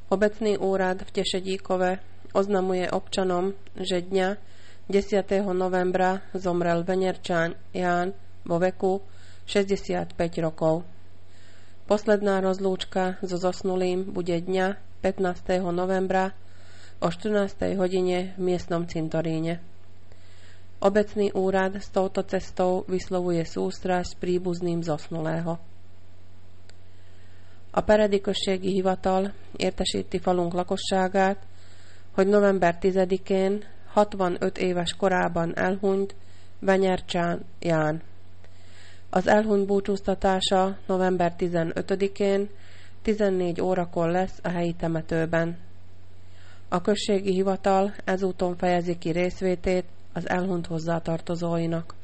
Obecný úrad v Tešedíkove oznamuje občanom, že dňa 10. novembra zomrel Venerčan Ján vo veku 65 rokov. Posledná rozlúčka so zosnulým bude dňa 15. novembra o 14. hodine v miestnom cintoríne. Obecný úrad s touto cestou vyslovuje sústrasť príbuzným zosnulého. A peredikosségi hivatal értesíti falunk lakosságát, hogy november 10-én 65 éves korában elhunyt Venyercsán Ján. Az elhunyt búcsúztatása november 15-én 14 órakor lesz a helyi temetőben. A községi hivatal ezúton fejezi ki részvétét az elhunyt hozzátartozóinak.